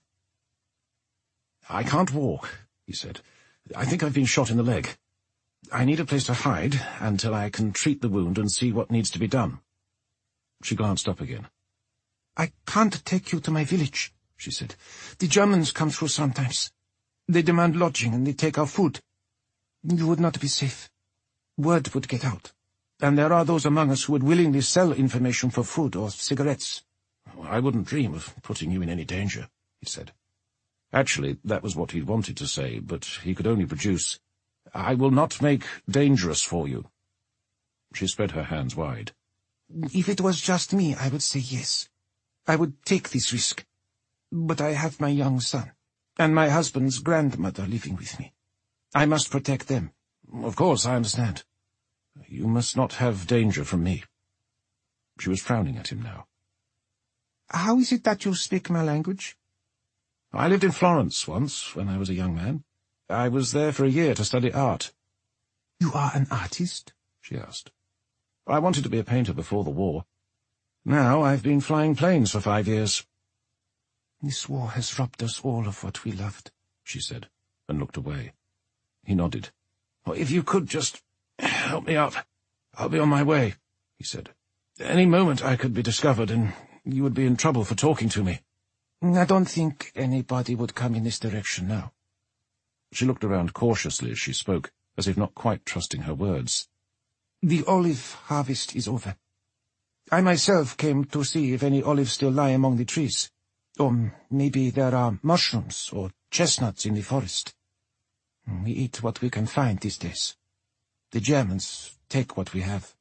"I can't walk," he said. "I think I've been shot in the leg. I need a place to hide until I can treat the wound and see what needs to be done." She glanced up again. "I can't take you to my village," she said. "The Germans come through sometimes. They demand lodging and they take our food. You would not be safe. Word would get out, and there are those among us who would willingly sell information for food or cigarettes." "I wouldn't dream of putting you in any danger," he said. Actually, that was what he'd wanted to say, but he could only produce, "I will not make dangerous for you." She spread her hands wide. "If it was just me, I would say yes. I would take this risk. But I have my young son, and my husband's grandmother living with me. I must protect them." "Of course, I understand. You must not have danger from me." She was frowning at him now. "How is it that you speak my language?" "I lived in Florence once, when I was a young man. I was there for a year to study art." "You are an artist?" she asked. "I wanted to be a painter before the war. Now I've been flying planes for 5 years. "This war has robbed us all of what we loved," she said, and looked away. He nodded. "If you could just help me up, I'll be on my way," he said. "Any moment I could be discovered, and you would be in trouble for talking to me." "I don't think anybody would come in this direction now." She looked around cautiously as she spoke, as if not quite trusting her words. "The olive harvest is over. I myself came to see if any olives still lie among the trees. Or maybe there are mushrooms or chestnuts in the forest. We eat what we can find these days. The Germans take what we have."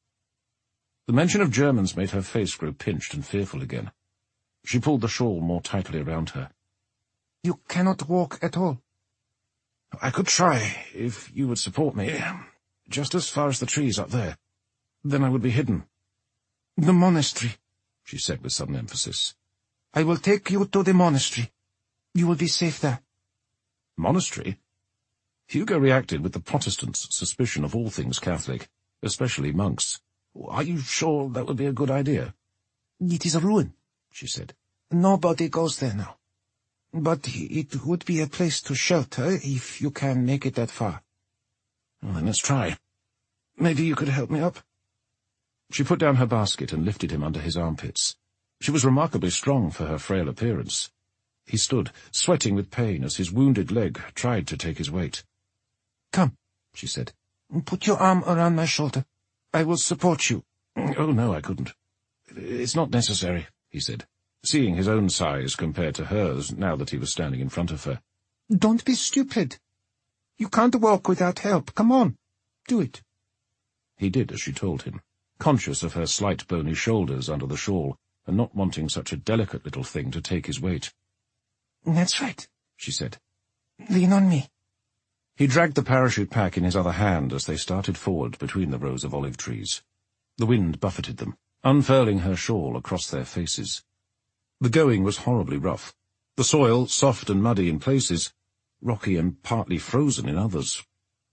The mention of Germans made her face grow pinched and fearful again. She pulled the shawl more tightly around her. "You cannot walk at all?" "I could try, if you would support me, just as far as the trees up there. Then I would be hidden." "The monastery. she said with sudden emphasis. I will take you to the monastery. You will be safe there. Monastery? Hugo reacted with the Protestant's suspicion of all things Catholic, especially monks. Are you sure that would be a good idea? It is a ruin, she said. Nobody goes there now. But it would be a place to shelter if you can make it that far. Well, then let's try. Maybe you could help me up? She put down her basket and lifted him under his armpits. She was remarkably strong for her frail appearance. He stood, sweating with pain as his wounded leg tried to take his weight. Come, she said. Put your arm around my shoulder. I will support you. Oh, no, I couldn't. It's not necessary, he said, seeing his own size compared to hers now that he was standing in front of her. Don't be stupid. You can't walk without help. Come on, do it. He did as she told him, conscious of her slight bony shoulders under the shawl, and not wanting such a delicate little thing to take his weight. That's right, she said. Lean on me. He dragged the parachute pack in his other hand as they started forward between the rows of olive trees. The wind buffeted them, unfurling her shawl across their faces. The going was horribly rough, the soil soft and muddy in places, rocky and partly frozen in others.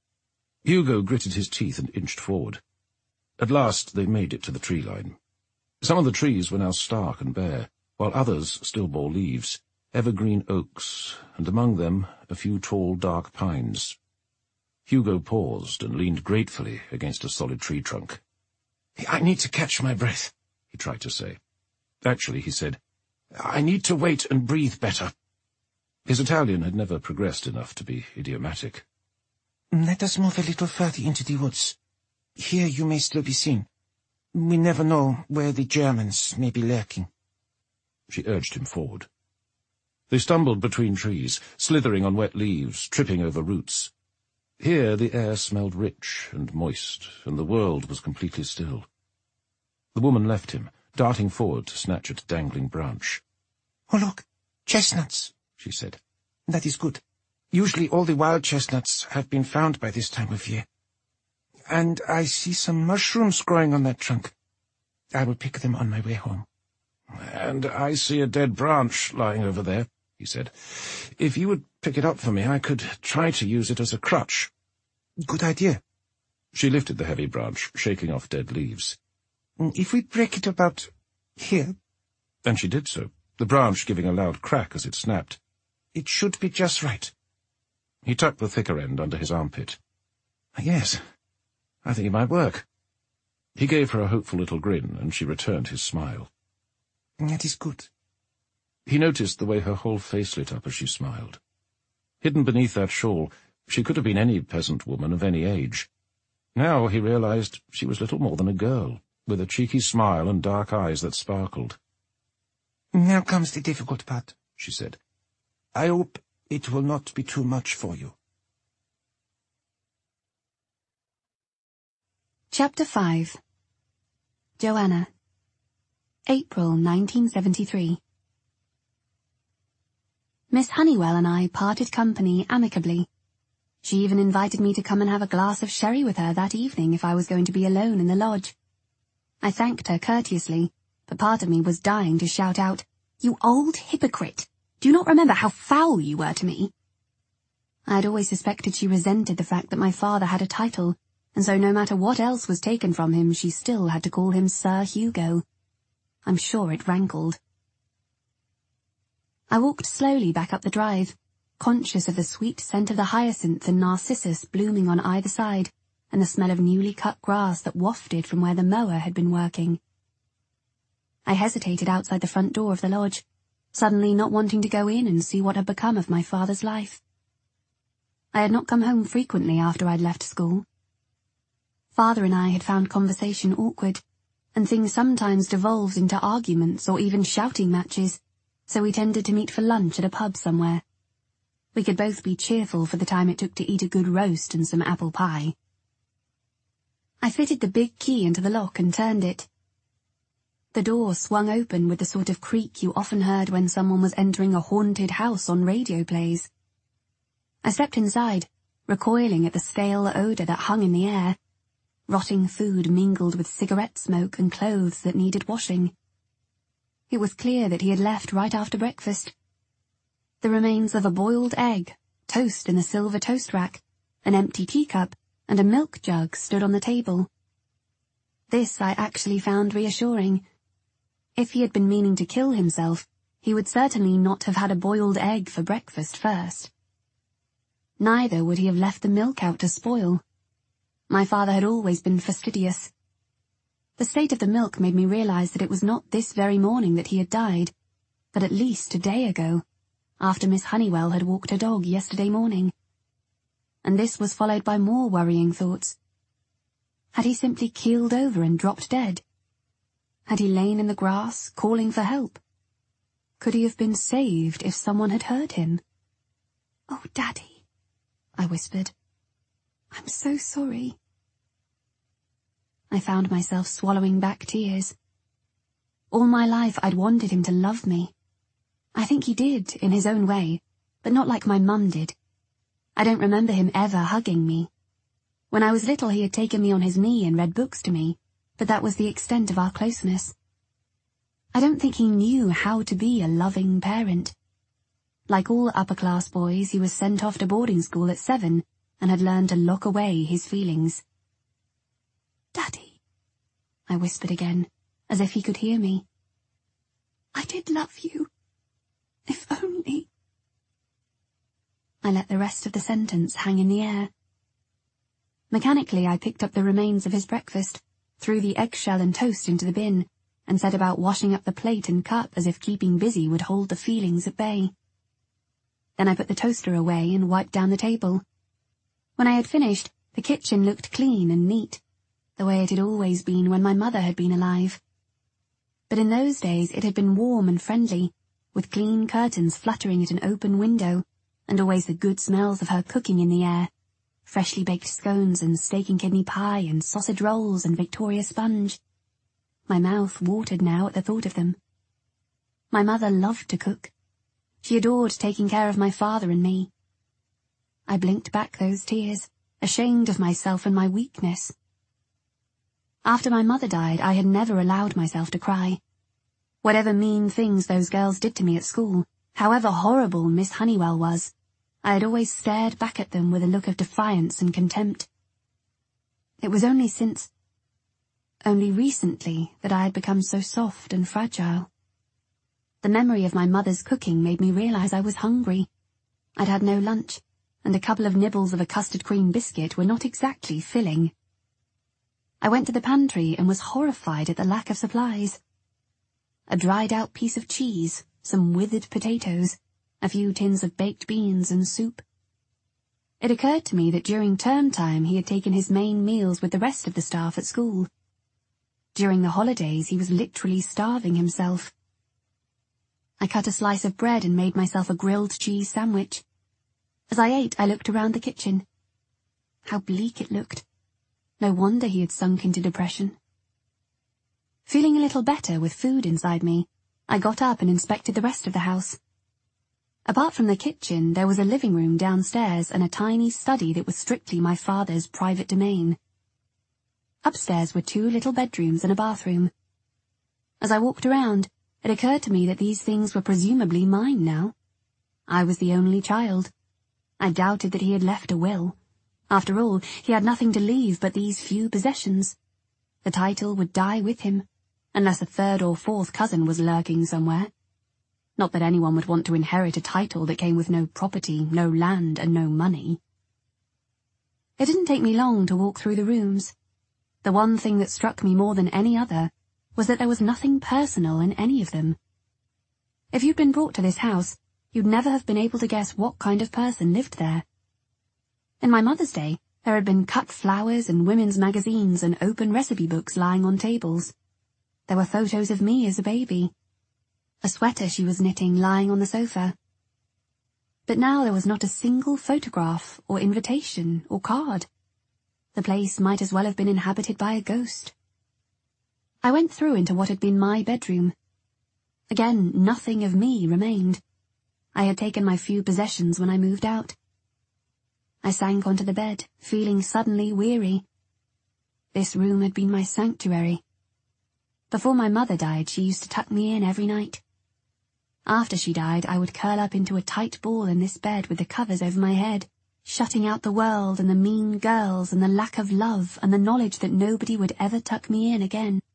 Hugo gritted his teeth and inched forward. At last they made it to the tree line. Some of the trees were now stark and bare, while others still bore leaves, evergreen oaks, and among them a few tall, dark pines. Hugo paused and leaned gratefully against a solid tree trunk. I need to catch my breath, he tried to say. Actually, he said, I need to wait and breathe better. His Italian had never progressed enough to be idiomatic. Let us move a little further into the woods. Here you may still be seen. We never know where the Germans may be lurking. She urged him forward. They stumbled between trees, slithering on wet leaves, tripping over roots. Here the air smelled rich and moist, and the world was completely still. The woman left him, darting forward to snatch at a dangling branch. Oh, look, chestnuts, she said. That is good. Usually all the wild chestnuts have been found by this time of year. And I see some mushrooms growing on that trunk. I will pick them on my way home. And I see a dead branch lying over there, he said. If you would pick it up for me, I could try to use it as a crutch. Good idea. She lifted the heavy branch, shaking off dead leaves. If we break it about here... And she did so, the branch giving a loud crack as it snapped. It should be just right. He tucked the thicker end under his armpit. Yes, I think it might work. He gave her a hopeful little grin, and she returned his smile. That is good. He noticed the way her whole face lit up as she smiled. Hidden beneath that shawl, she could have been any peasant woman of any age. Now he realized she was little more than a girl, with a cheeky smile and dark eyes that sparkled. Now comes the difficult part, she said. I hope it will not be too much for you. Chapter 5. Joanna. April 1973. Miss Honeywell and I parted company amicably. She even invited me to come and have a glass of sherry with her that evening if I was going to be alone in the lodge. I thanked her courteously, but part of me was dying to shout out, "You old hypocrite! Do you not remember how foul you were to me?" I had always suspected she resented the fact that my father had a title, and so no matter what else was taken from him, she still had to call him Sir Hugo. I'm sure it rankled. I walked slowly back up the drive, conscious of the sweet scent of the hyacinth and narcissus blooming on either side, and the smell of newly cut grass that wafted from where the mower had been working. I hesitated outside the front door of the lodge, suddenly not wanting to go in and see what had become of my father's life. I had not come home frequently after I'd left school. Father and I had found conversation awkward, and things sometimes devolved into arguments or even shouting matches, so we tended to meet for lunch at a pub somewhere. We could both be cheerful for the time it took to eat a good roast and some apple pie. I fitted the big key into the lock and turned it. The door swung open with the sort of creak you often heard when someone was entering a haunted house on radio plays. I stepped inside, recoiling at the stale odour that hung in the air. Rotting food mingled with cigarette smoke and clothes that needed washing. It was clear that he had left right after breakfast. The remains of a boiled egg, toast in the silver toast rack, an empty teacup, and a milk jug stood on the table. This I actually found reassuring. If he had been meaning to kill himself, he would certainly not have had a boiled egg for breakfast first. Neither would he have left the milk out to spoil. My father had always been fastidious. The state of the milk made me realize that it was not this very morning that he had died, but at least a day ago, after Miss Honeywell had walked her dog yesterday morning. And this was followed by more worrying thoughts. Had he simply keeled over and dropped dead? Had he lain in the grass, calling for help? Could he have been saved if someone had heard him? "Oh, Daddy," I whispered. "I'm so sorry." I found myself swallowing back tears. All my life I'd wanted him to love me. I think he did, in his own way, but not like my mum did. I don't remember him ever hugging me. When I was little he had taken me on his knee and read books to me, but that was the extent of our closeness. I don't think he knew how to be a loving parent. Like all upper-class boys, he was sent off to boarding school at 7 and had learned to lock away his feelings. "Daddy," I whispered again, as if he could hear me. "I did love you. If only—" I let the rest of the sentence hang in the air. Mechanically I picked up the remains of his breakfast, threw the eggshell and toast into the bin, and set about washing up the plate and cup as if keeping busy would hold the feelings at bay. Then I put the toaster away and wiped down the table. When I had finished, the kitchen looked clean and neat, the way it had always been when my mother had been alive. But in those days it had been warm and friendly, with clean curtains fluttering at an open window, and always the good smells of her cooking in the air, freshly baked scones and steak and kidney pie and sausage rolls and Victoria sponge. My mouth watered now at the thought of them. My mother loved to cook. She adored taking care of my father and me. I blinked back those tears, ashamed of myself and my weakness. After my mother died, I had never allowed myself to cry. Whatever mean things those girls did to me at school, however horrible Miss Honeywell was, I had always stared back at them with a look of defiance and contempt. It was only recently that I had become so soft and fragile. The memory of my mother's cooking made me realize I was hungry. I'd had no lunch, and a couple of nibbles of a custard cream biscuit were not exactly filling. I went to the pantry and was horrified at the lack of supplies. A dried-out piece of cheese, some withered potatoes, a few tins of baked beans and soup. It occurred to me that during term time he had taken his main meals with the rest of the staff at school. During the holidays he was literally starving himself. I cut a slice of bread and made myself a grilled cheese sandwich. As I ate, I looked around the kitchen. How bleak it looked. No wonder he had sunk into depression. Feeling a little better with food inside me, I got up and inspected the rest of the house. Apart from the kitchen, there was a living room downstairs and a tiny study that was strictly my father's private domain. Upstairs were 2 little bedrooms and a bathroom. As I walked around, it occurred to me that these things were presumably mine now. I was the only child. I doubted that he had left a will. After all, he had nothing to leave but these few possessions. The title would die with him, unless a 3rd or 4th cousin was lurking somewhere. Not that anyone would want to inherit a title that came with no property, no land, and no money. It didn't take me long to walk through the rooms. The one thing that struck me more than any other was that there was nothing personal in any of them. If you'd been brought to this house, you'd never have been able to guess what kind of person lived there. In my mother's day, there had been cut flowers and women's magazines and open recipe books lying on tables. There were photos of me as a baby. A sweater she was knitting lying on the sofa. But now there was not a single photograph or invitation or card. The place might as well have been inhabited by a ghost. I went through into what had been my bedroom. Again, nothing of me remained. I had taken my few possessions when I moved out. I sank onto the bed, feeling suddenly weary. This room had been my sanctuary. Before my mother died, she used to tuck me in every night. After she died, I would curl up into a tight ball in this bed with the covers over my head, shutting out the world and the mean girls and the lack of love and the knowledge that nobody would ever tuck me in again.